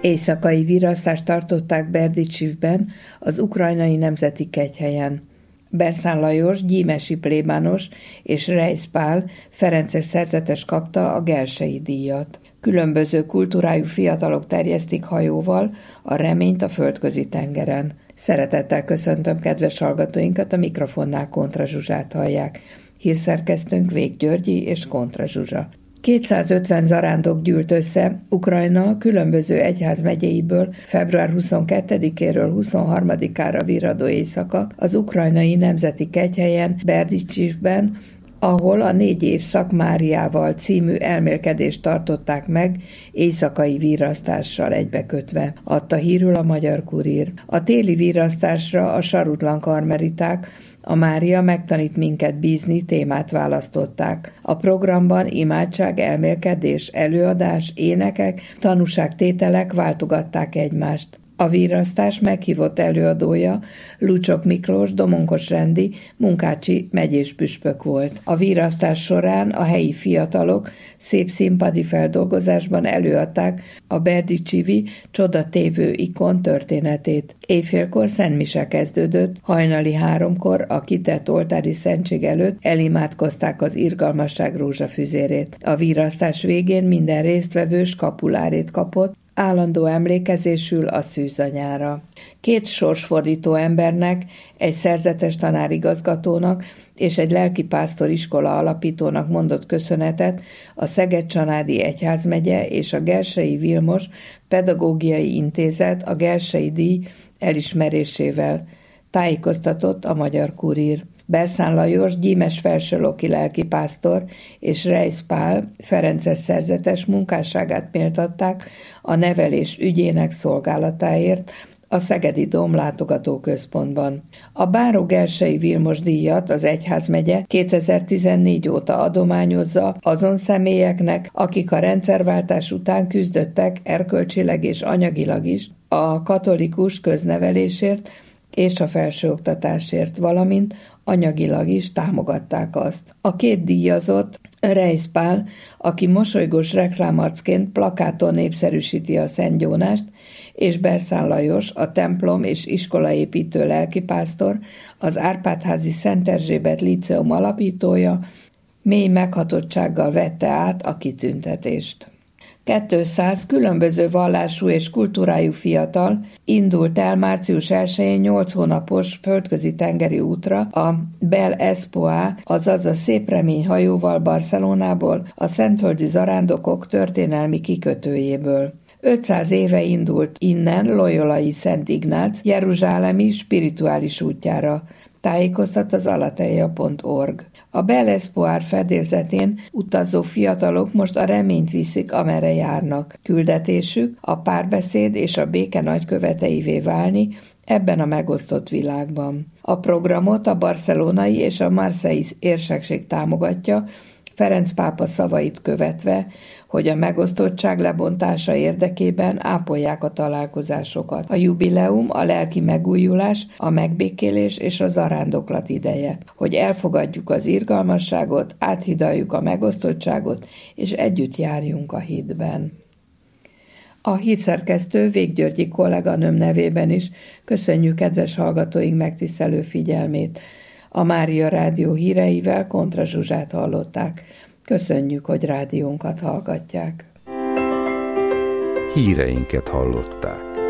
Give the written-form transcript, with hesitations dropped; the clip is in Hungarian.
Éjszakai virasztást tartották Berdicsivben, az ukrajnai nemzeti kegyhelyen. Berszán Lajos, gyímesi plébános és Reisz Pál ferences szerzetes kapta a Gelsey díjat. Különböző kultúrájú fiatalok terjesztik hajóval a reményt a földközi tengeren. Szeretettel köszöntöm kedves hallgatóinkat, a mikrofonnál Kontra Zsuzsát hallják. Hírszerkesztőnk Vég Györgyi és Kontra Zsuzsa. 250 zarándok gyűlt össze Ukrajna különböző egyházmegyeiből február 22-éről 23-ára virradó éjszaka az ukrajnai nemzeti kegyhelyen, Berdicsivben, ahol a 4 évszak Máriával című elmélkedést tartották meg éjszakai virrasztással egybekötve, adta hírül a Magyar Kurír. A téli virrasztásra a sarutlan karmeliták, a Mária megtanít minket bízni témát választották. A programban imádság, elmélkedés, előadás, énekek, tanúságtételek váltogatták egymást. A virrasztás meghívott előadója Lucsok Miklós, Domonkos Rendi, munkácsi megyés püspök volt. A virrasztás során a helyi fiatalok szép színpadi feldolgozásban előadták a berdicsivi csodatévő ikon történetét. Éjfélkor szentmise kezdődött, hajnali 3-kor a kitett oltári szentség előtt elimádkozták az irgalmasság rózsafüzérét. A virrasztás végén minden résztvevő skapulárét kapott, állandó emlékezésül a szűzanyára. 2 sorsfordító embernek, egy szerzetes tanárigazgatónak és egy lelkipásztor iskola alapítónak mondott köszönetet a Szeged-Csanádi Egyházmegye és a Gelsey Vilmos Pedagógiai Intézet a Gelsey díj elismerésével, tájékoztatott a Magyar Kurír. Berszán Lajos, gyímes felsőloki lelkipásztor és Reisz Pál ferences szerzetes munkásságát méltatták a nevelés ügyének szolgálatáért a Szegedi Dóm látogatóközpontban. A Báró Gelsey Vilmos díjat az egyházmegye 2014 óta adományozza azon személyeknek, akik a rendszerváltás után küzdöttek erkölcsileg és anyagilag is a katolikus köznevelésért és a felsőoktatásért, valamint anyagilag is támogatták azt. A 2 díjazott, Reisz Pál, aki mosolygós reklámarcként plakáton népszerűsíti a Szent Gyónást, és Berszán Lajos, a templom és iskolaépítő lelkipásztor, az Árpád-házi Szent Erzsébet Líceum alapítója, mély meghatottsággal vette át a kitüntetést. 200 különböző vallású és kultúrájú fiatal indult el március 1-én 8 hónapos földközi tengeri útra a Bel Espoir, azaz a Szép Remény hajóval Barcelonából, a szentföldi zarándokok történelmi kikötőjéből. 500 éve indult innen Loyolai Szent Ignác jeruzsálemi spirituális útjára, tájékoztat az alateja.org. A Bel Espoir fedélzetén utazó fiatalok most a reményt viszik, amerre járnak. Küldetésük a párbeszéd és a béke nagyköveteivé válni ebben a megosztott világban. A programot a barcelonai és a marseille érsekség támogatja, Ferenc pápa szavait követve, hogy a megosztottság lebontása érdekében ápolják a találkozásokat. A jubileum a lelki megújulás, a megbékélés és a zarándoklat ideje, hogy elfogadjuk az irgalmasságot, áthidaljuk a megosztottságot, és együtt járjunk a hitben. A hírszerkesztő Vég Györgyi kolléganőm nevében is köszönjük kedves hallgatóink megtisztelő figyelmét. A Mária Rádió híreivel Kontra Zsuzsát hallották. Köszönjük, hogy rádiónkat hallgatják. Híreinket hallották.